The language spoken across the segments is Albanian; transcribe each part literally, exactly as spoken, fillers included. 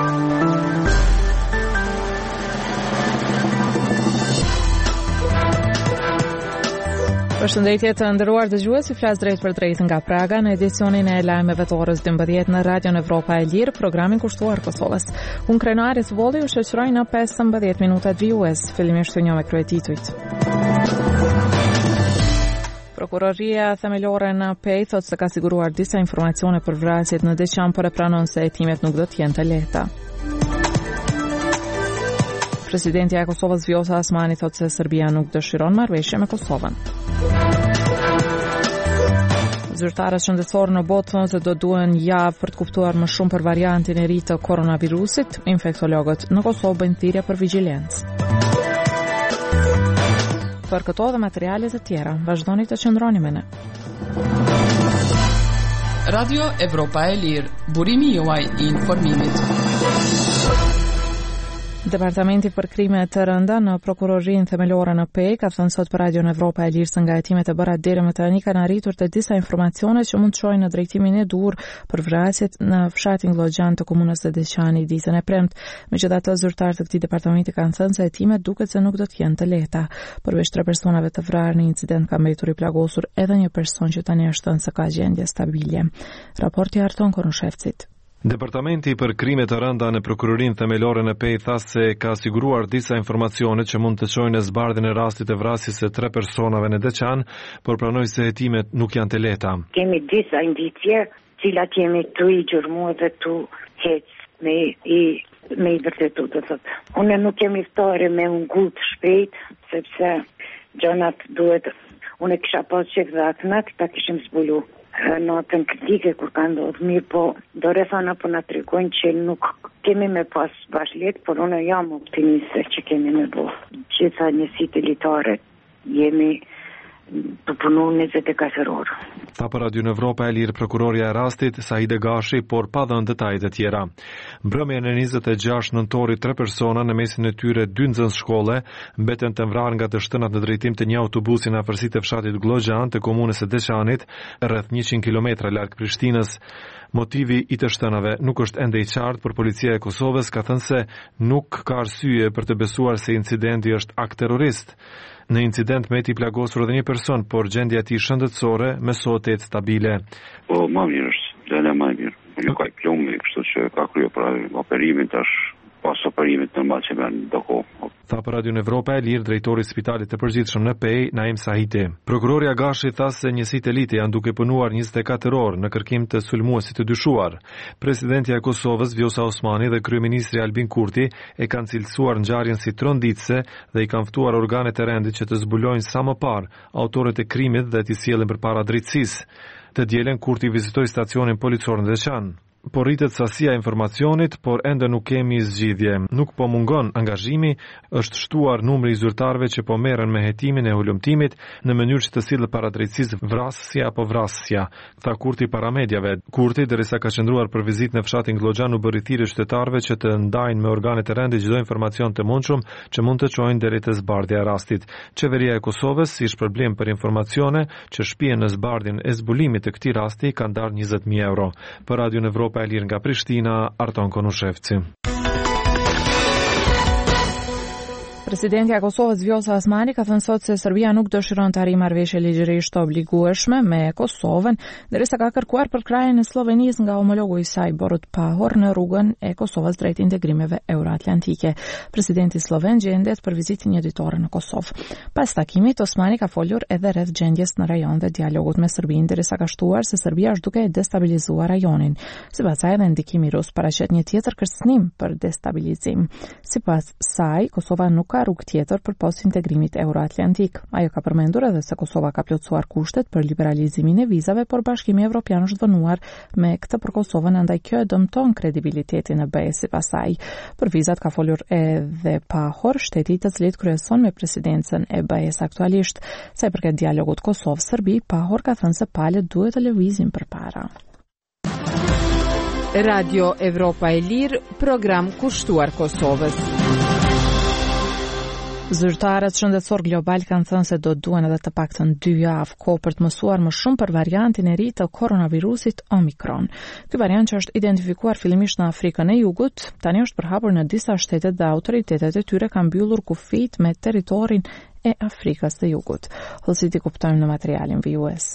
Përshëndetje të nderuar dëgjues, i flas drejt për drejt nga Praga në edicionin e lajmeve të orës dymbëdhjetë në Radion Evropa e Lirë, programin kushtuar Kosovës. Unë Krenari Thbolli ju shoqëroj në pesëmbëdhjetë minutat vjues, fillimisht të një me kryetitujt. Prokuroria themelore në Pej thotë se ka siguruar disa informacione për vrasjet në Deçan, por e pranon se hetimet nuk do të jenë të lehta. Presidenti e Kosovës Vjosa Osmani thotë se Serbia nuk dëshiron marrëveshje me Kosovën. Zyrtarët shëndetësorë në botë thonë se do duhen javë për të kuptuar më shumë për variantin e ri të koronavirusit. Infektologët në Kosovë bëjnë thirrje për vigjilencë. Për këto dhe materiale të tjera, vazhdoni të qëndroni me ne. Radio Evropa e Lirë, burimi juaj i informimit. Departamenti për krime të rënda në prokurorinë themelore në Pej ka thënë sot për Radion Evropa e Lirë se nga hetimet e bëra deri më tani kanë arritur të disa informacione që mund të çojnë në drejtimin e dur për vrasjet në fshatin Glogjan të komunës së Deçani ditën e premtë. Megjithatë, zyrtarët e këtij departamenti kanë thënë se hetimet duket se nuk do të jenë të lehta. Përveç tre personave të vrarë në incident ka mbetur i plagosur edhe një person që tani është thënë se ka gjendje stabile. Raporti Arton Korushevcit. Departamenti për krime të rënda në prokurorinë themelore në Pej tha se ka siguruar disa informacione që mund të çojnë në zbardhjen e rastit të vrasjes së tre personave në Deçan, por pranoi se hetimet nuk janë të lehta. Kemi disa indicje, cilat jemi të i gjurmuar dhe të hec me i me i vërtetu të thotë. Unë nuk kemi ftohtë me un gut shpejt, sepse gjonat duhet, unë kisha pas çik dhaknat, ta kishim zbulu natën kritike kur ka ndodhur, mirë po do rethana po na tregojnë që nuk kemi me pas bashkëlet, por unë jam optimiste që kemi me bo. Gjitha njësitë elitare jemi të punu njëzet e katër orë. Tha për Radio Evropa e Lirë prokuroria e rastit Saide Gashi, por pa dhënë detajet e tjera. Mbrëmjen e njëzet e gjashtë nëntorit tre persona në mesin e tyre dy nxënës shkolle mbeten të vrarë nga të shtënat në drejtim të një autobusi në afërsitë të fshatit Glogjan të komunës së Deçanit, rreth njëqind kilometra larg Prishtinës. Motivi i të shtënave nuk është ende i qartë, por policia e Kosovës ka thënë se nuk ka arsye për të besuar se incidenti është akt terrorist. Në incident meti plagosur edhe një person, por gjendja e tij shëndetësore mesohet stabile. Po, më mirë është, gjendja më e mirë. Nuk ka plumbi, kështu që ka kryer pra operimin tash, pas operimit normal që bën doko. Tha për Radio Evropa e Lirë drejtori i Spitalit të Përgjithshëm në Pej, Naim Sahiti. Prokurori Agashi tha se njësitë elite janë duke punuar njëzet e katër orë në kërkim të sulmuesit të dyshuar. Presidenti e Kosovës Vjosa Osmani dhe kryeministri Albin Kurti e kanë cilësuar ngjarjen si tronditëse dhe i kanë ftuar organet e rendit që të zbulojnë sa më parë autorët e krimit dhe t'i sjellin përpara drejtësisë. Të dielën Kurti vizitoi stacionin policor në Deçan. Po rritet sasia e informacionit, por ende nuk kemi zgjidhje. Nuk po mungon angazhimi, është shtuar numri i zyrtarëve që po merren me hetimin e hulumtimit në mënyrë që të sillet para drejtësisë vrasësia apo vrasësia, tha Kurti para mediave. Kurti, derisa ka qëndruar për vizitë në fshatin Glogjan, u bëri thirrje qytetarëve që të ndajnë me organet e rendit çdo informacion të mundshëm që mund të çojnë deri te zbardhja e rastit. Qeveria e Kosovës, si shpërblim për informacione që shpihen në zbardhjen e zbulimit të këtij rasti, ka ndarë njëzet mijë euro. Për Radio Evropa e Lirë nga Prishtina, Arton Konushevci. Presidenti e Kosovës Vjosa Osmani ka thënë sot se Serbia nuk dëshiron të arrijë marrëveshje ligjërisht të obligueshme me Kosovën, derisa ka kërkuar përkrahjen e Slovenisë nga homologu i saj Borut Pahor në rrugën e Kosovës drejt integrimeve euroatlantike. Presidenti sloven gjendet për vizitë një ditore në Kosovë. Pas takimit, Osmani ka folur edhe rreth gjendjes në rajon dhe dialogut me Serbinë, derisa ka shtuar se Serbia është duke destabilizuar rajonin. Sipas saj, edhe ndikimi rus paraqet një tjetër kërcënim për destabilizim. Sipas saj, Kosova nuk ka rrugë tjetër për pas integrimit euroatlantik. Ajo ka përmendur edhe se Kosova ka plotësuar kushtet për liberalizimin e vizave, por Bashkimi Evropian është vënuar me këtë për Kosovën, andaj kjo e dëmton kredibilitetin e B E S sipas saj. Për vizat ka folur edhe Pahor, shteti i të cilit kryeson me presidencën e B E S aktualisht. Sa i përket dialogut Kosovë-Serbi, Pahor ka thënë se palët duhet të lëvizin përpara. Radio Evropa e Lirë, program kushtuar Kosovës. Zyrtarët shëndetësor global kanë thënë se do duhen edhe të paktën dy javë kohë për të mësuar më shumë për variantin e ri të koronavirusit Omikron. Ky variant që është identifikuar fillimisht në Afrikën e Jugut, tani është përhapur në disa shtete dhe autoritetet e tyre kanë mbyllur kufijt me territorin e Afrikës së Jugut. Hollësit i kuptojmë në materialin vijues.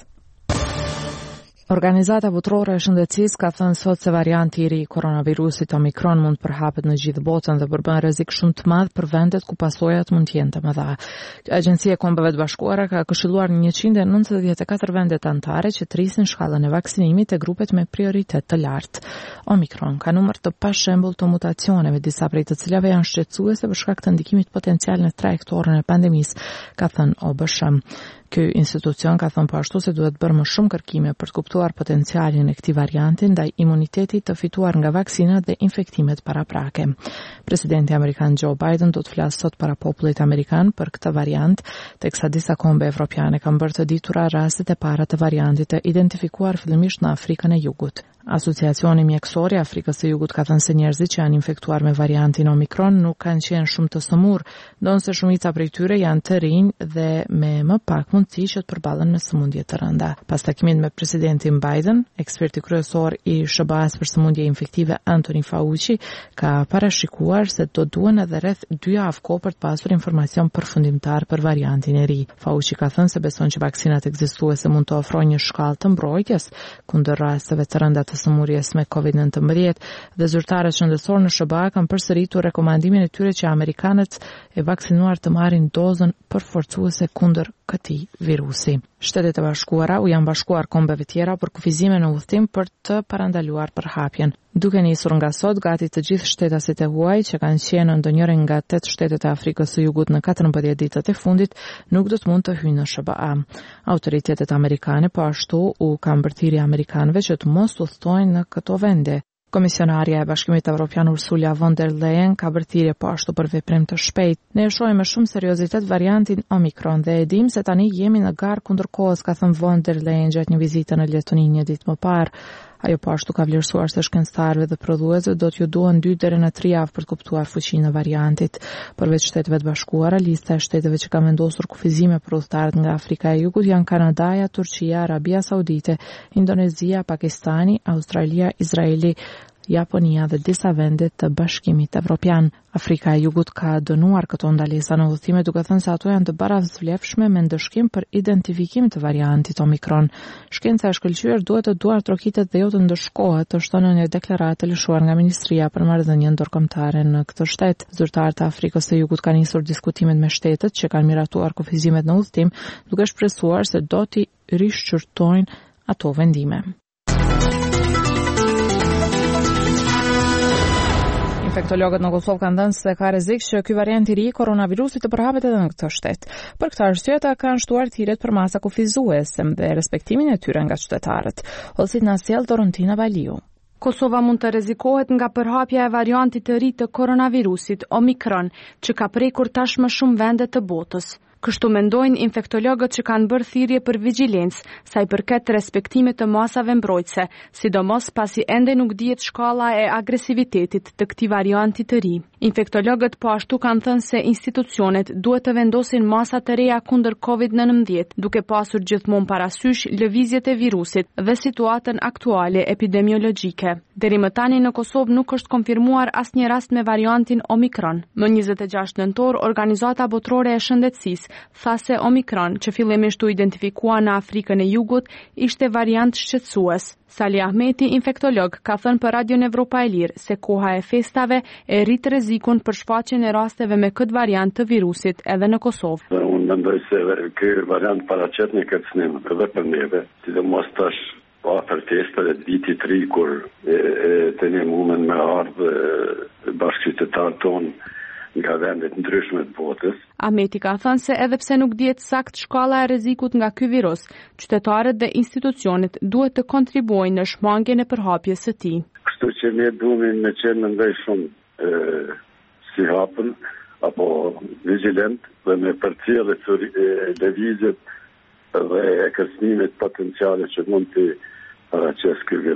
Organizata Botërore e Shëndetësisë ka thënë sot se varianti i ri i koronavirusit Omikron mund të përhapet në gjithë botën dhe përbën rrezik shumë të madh për vendet ku pasojat mund të jenë të mëdha. Agjencia e Kombeve të Bashkuara ka këshilluar njëqind e nëntëdhjetë e katër vendet anëtare që të rrisin shkallën e vaksinimit te grupet me prioritet të lartë. Omikron ka numër të pashembull të mutacioneve, disa prej të cilave janë shqetësuese për shkak të ndikimit potencial në trajektorën e pandemisë, ka thënë O B S H. Ky institucion ka thënë po ashtu se duhet bërë më shumë kërkime për të kuptuar potencialin e këtij varianti ndaj imunitetit të fituar nga vaksinat dhe infektimet paraprake. Presidenti amerikan Joe Biden do të flasë sot para popullit amerikan për këtë variant, teksa disa kombe evropiane kanë bërë të ditura rastet e para të variantit të identifikuar fillimisht në Afrikën e Jugut. Asociacioni mjekësor i Afrikës së Jugut ka thënë se njerëzit që janë infektuar me variantin Omikron nuk kanë qenë shumë të sëmurë, ndonse shumica prej tyre janë të rinj dhe me më pak mundësi që të përballen me sëmundje të rënda. Pas takimit me presidentin Biden, eksperti kryesor i S B A-s për sëmundje infektive Anthony Fauci ka parashikuar se do duhen edhe rreth dy javë kohë për të pasur informacion përfundimtar për variantin e ri. Fauci ka thënë se beson që vaksinat ekzistuese mund të ofrojnë një shkallë të mbrojtjes kundër rasteve të rënda të sëmurjes me covid nineteen dhe zyrtarët shëndetësor në S B A kanë përsëritur rekomandimin e tyre që amerikanët e vaksinuar të marrin dozën përforcuese kundër këtij virusi. Shtetet e Bashkuara u janë bashkuar kombeve tjera për kufizime në udhëtim për të parandaluar përhapjen. Duke nisur nga sot, gati të gjithë shtetasit e huaj që kanë qenë në ndonjërin nga tetë shtetet e Afrikës së Jugut në katërmbëdhjetë ditët e fundit nuk do të mund të hyjnë në S B A. Autoritetet amerikane po ashtu u kanë mbërthirë amerikanëve që të mos udhtojnë në këto vende. Komisionarja e Bashkimit Evropian Ursula von der Leyen ka bërthirje po ashtu për veprim të shpejt. Ne e shohim me shumë seriozitet variantin Omikron dhe e dim se tani jemi në garë kundër kohës, ka thënë von der Leyen gjatë një vizite në Letoni një ditë më parë. Ajo po ashtu ka vlerësuar se shkencëtarëve dhe prodhuesve do t'ju duhen dy deri në tre javë për të kuptuar fuqinë e variantit. Përveç Shteteve të Bashkuara, lista e shteteve që ka vendosur kufizime për udhëtarët nga Afrika e Jugut janë Kanadaja, Turqia, Arabia Saudite, Indonezia, Pakistani, Australia, Izraeli, Japonia dhe disa vende të Bashkimit Evropian. Afrika e Jugut ka dënuar këto ndalesa në udhëtime duke thënë se ato janë të barazvlefshme me ndëshkim për identifikim të variantit Omikron. Shkenca e shkëlqyer duhet të duar trokitet dhe jo të ndëshkohet, të shtonë në një deklaratë të lëshuar nga Ministria për marrëdhënie ndërkombëtare në këtë shtet. Zyrtarët e Afrikës së Jugut kanë nisur diskutimet me shtetet që kanë miratuar kufizimet në udhëtim, duke shpresuar se do t'i rishqyrtojnë ato vendime. Infektologët në Kosovë kanë thënë se ka rrezik që ky variant i ri i koronavirusit të përhapet edhe në këtë shtet. Për këtë arsye ata kanë shtuar thirrjet për masa kufizuese dhe respektimin e tyre nga qytetarët. Hollësit na sjell Dorontina Valiu. Kosova mund të rrezikohet nga përhapja e variantit të ri të koronavirusit Omikron, që ka prekur tashmë shumë vende të botës. Kështu mendojnë infektologët që kanë bërë thirrje për vigjilencë sa i përket respektimit të masave mbrojtëse, sidomos pasi ende nuk dihet shkalla e agresivitetit të këtij varianti të ri. Infektologët po ashtu kanë thënë se institucionet duhet të vendosin masa të reja kundër covid nineteen, duke pasur gjithmonë parasysh lëvizjet e virusit dhe situatën aktuale epidemiologjike. Deri më tani në Kosovë nuk është konfirmuar asnjë rast me variantin Omikron. Më njëzet e gjashtë nëntor, Organizata Botërore e Shëndetësisë tha se Omikron, që fillimisht u identifikua në Afrikën e Jugut, ishte variant shqetësues. Sali Ahmeti, infektolog, ka thënë për Radion Evropa e Lirë se koha e festave e rrit rrezikun për shfaqjen e rasteve me këtë variant të virusit edhe në Kosovë. Unë mendoj se ky variant paraqet një kërcënim edhe për neve, sidomos tash pa për festave të vitit të ri kur e, e të një mumen me ardhë bashkëqytetarët tonë nga vendet ndryshme të botës. Ahmeti ka thënë se edhe pse nuk dihet sakt shkalla e rrezikut nga ky virus, qytetarët dhe institucionet duhet të kontribuojnë në shmangjen e përhapjes së tij. Kështu që ne duhet me qenë ndaj shumë e, si hapën apo vigjilent dhe me përcjellë lëvizjet dhe e kërcënimet potenciale që mund të paraqes ky virus.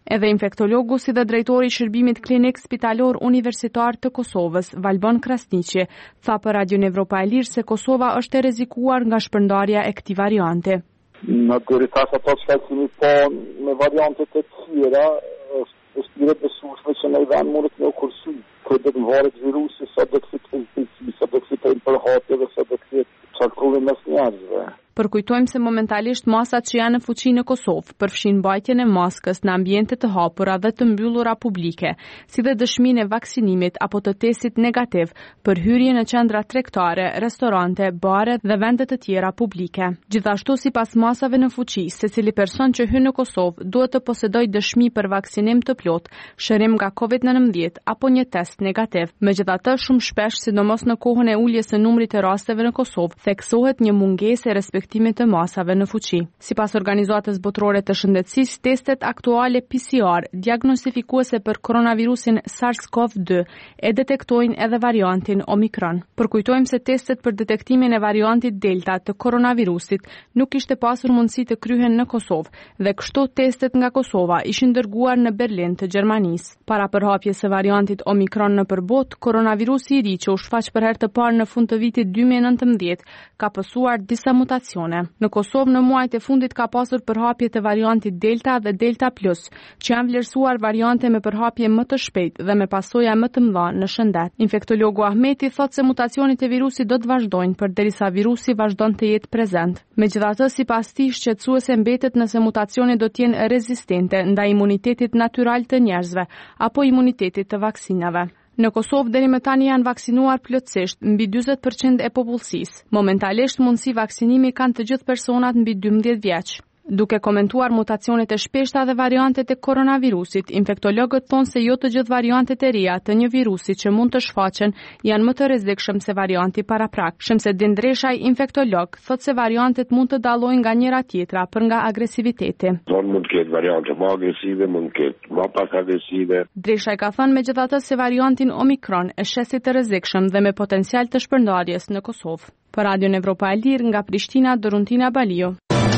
Edhe infektologu si dhe drejtori i shërbimit klinik spitalor universitar të Kosovës, Valbon Krasniqi, tha për Radion Evropa e Lirë se Kosova është e rrezikuar nga shpërndarja e këtij varianti. Në veritas ato që kemi po me variantet e tjera, është është besueshme që në vend mundet me u kursy. Këtë do të varet virusi, sa do të fitojnë infekcion, sa do të fitojnë përhapje dhe sa do të fitojnë çarkullim mes njerëzve. Përkujtojmë se momentalisht masat që janë në fuqi në Kosovë përfshin mbajtjen e maskës në ambiente të hapura dhe të mbyllura publike, si dhe dëshminë e vaksinimit apo të testit negativ për hyrje në qendra tregtare, restorante, bare dhe vende të tjera publike. Gjithashtu, sipas masave në fuqi, secili person që hyn në Kosovë duhet të posedojë dëshmi për vaksinim të plotë, shërim nga kovid nineteen apo një test negativ. Megjithatë, shumë shpesh, sidomos në kohën e uljes së numrit të rasteve në Kosovë, theksohet një mungesë e respektimit të masave në fuqi. Sipas Organizatës Botërore të Shëndetësisë, testet aktuale P C R diagnostifikuese për koronavirusin SARS-CoV two e detektojnë edhe variantin Omikron. Përkujtojmë se testet për detektimin e variantit Delta të koronavirusit nuk kishte pasur mundësi të kryhen në Kosovë dhe kështu testet nga Kosova ishin dërguar në Berlin të Gjermanisë. Para përhapjes së variantit Omikron në përbot, koronavirusi i ri që u shfaq për herë të parë në fund të vitit dy mijë e nëntëmbëdhjetë ka pësuar disa mutacione. Në Kosovë në muajt e fundit ka pasur përhapje të variantit Delta dhe Delta Plus, që janë vlerësuar variante me përhapje më të shpejtë dhe me pasoja më të mëdha në shëndet. Infektologu Ahmeti thotë se mutacionet e virusit do të vazhdojnë përderisa virusi vazhdon të jetë prezent. Megjithatë, sipas tij, shqetësuese mbetet nëse mutacionet do të jenë rezistente ndaj imunitetit natyral të njerëzve apo imunitetit të vaksinave. Në Kosovë deri më tani janë vaksinuar plotësisht mbi dyzet përqind e popullsisë. Momentalisht mundësi vaksinimi kanë të gjithë personat mbi dymbëdhjetë vjeç. Duke komentuar mutacionet e shpeshta dhe variantet e koronavirusit, infektologët thonë se jo të gjithë variantet e reja të një virusi që mund të shfaqen janë më të rrezikshëm se varianti paraprak. Shamsedin Dreshaj, infektolog, thotë se variantet mund të dallojnë nga njëra tjetra për nga agresiviteti. Mund të ketë variante më agresive, mund të ketë më pak agresive. Dreshaj ka thënë megjithatë se variantin Omikron është shesi të rrezikshëm dhe me potencial të shpërndarjes në Kosovë. Për Radion Evropa e Lirë nga Prishtina, Doruntina Balio.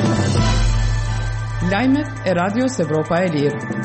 Lajmet e Radios Evropa e Lirë.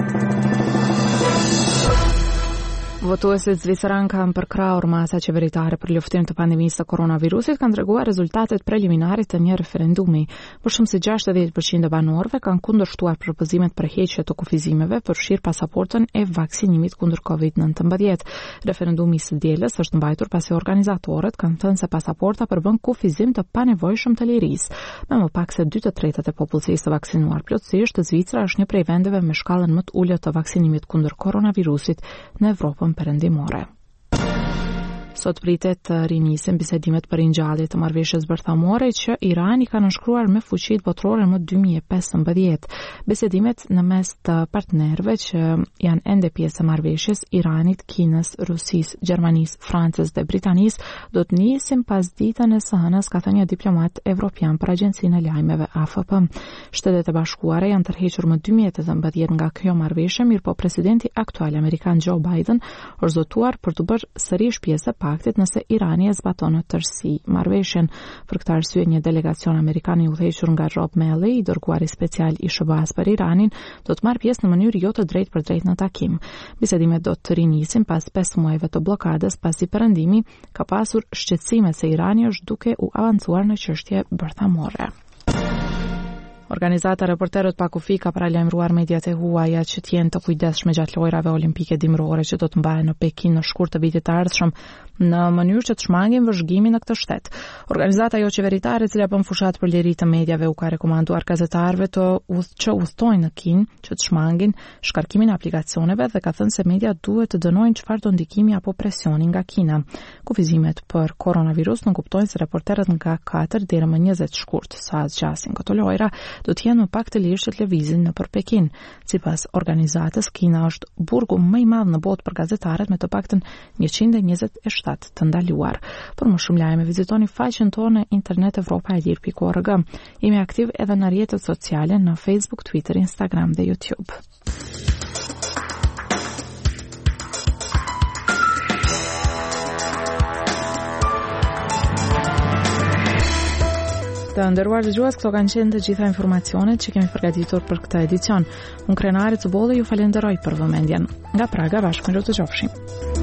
Votuesit zviceran kanë përkrahur masa qeveritare për luftim të pandemisë të koronavirusit, kanë treguar rezultatet preliminare të një referendumi. Për shumë se gjashtëdhjetë përqind e banorëve kanë kundërshtuar propozimet për heqje të kufizimeve për fshirë pasaportën e vaksinimit kundër kovid nineteen. Referendumi i së dielës është mbajtur pasi organizatorët kanë thënë se pasaporta përbën kufizim të panevojshëm të lirisë. Me më pak se dy të tretët e popullsisë të vaksinuar plotësisht, Zvicra është një prej vendeve me shkallën më të ulët të vaksinimit kundër koronavirusit në Evropën perëndimore. Sot pritet të rinisin bisedimet për ringjallje të marrëveshjes bërthamore që Irani ka nënshkruar me fuqitë botërore më dy mijë e pesëmbëdhjetë. Bisedimet në mes të partnerëve që janë ende pjesë e marrëveshjes, Iranit, Kinës, Rusisë, Gjermanisë, Francës dhe Britanisë, do të nisin pas ditën e së hënës, ka thënë një diplomat evropian për Agjencinë e Lajmeve A F P. Shtetet e Bashkuara janë tërhequr më dy mijë e tetëmbëdhjetë nga kjo marrëveshje, mirëpo presidenti aktual amerikan Joe Biden është zotuar për të bërë sërish pjesë paktit nëse Irani e zbaton në tërësi marrëveshjen. Për këtë arsye, një delegacion amerikan i udhëhequr nga Rob Malley, i dërguari special i S B A-s për Iranin, do të marrë pjesë në mënyrë jo të drejtë për drejtë në takim. Bisedimet do të rinisin pas pesë muajve të blokadës, pasi perëndimi ka pasur shqetësime se Irani është duke u avancuar në çështje bërthamore. Organizata Reporterët pa kufi ka paralajmëruar mediat e huaja që të jenë të kujdesshme gjatë lojrave olimpike dimrore që do të mbahen në Pekin në shkurt të vitit të ardhshëm, në mënyrë që të shmangin vëzhgimin në këtë shtet. Organizata jo qeveritare, e cila bën fushat për liri të medjave, u ka rekomanduar gazetarëve të udh që udhtojnë në Kinë që të shmangin shkarkimin e aplikacioneve dhe ka thënë se mediat duhet të dënojnë çfarë do ndikimi apo presioni nga Kina. Kufizimet për koronavirus nuk kuptojnë se reporterët nga katër deri më njëzet shkurt sa zgjasin këto lojra do të jenë më pak të lirë që të lëvizin nëpër Pekin. Sipas organizatës, Kina është burgu më i madh në botë për gazetarët me të paktën njëqind e njëzet e shtatë të ndaluar. Për më shumë lajme vizitoni faqen tonë në internet evropa e lirë pikë org. Jemi aktiv edhe në rrjetet sociale në Facebook, Twitter, Instagram dhe YouTube. Të nderuar dëgjues, këto kanë qenë të gjitha informacionet që kemi përgatitur për këtë edicion. Unë Krenare të Bolli ju falenderoj për vëmendjen. Nga Praga, bashkë me ju të qofshim.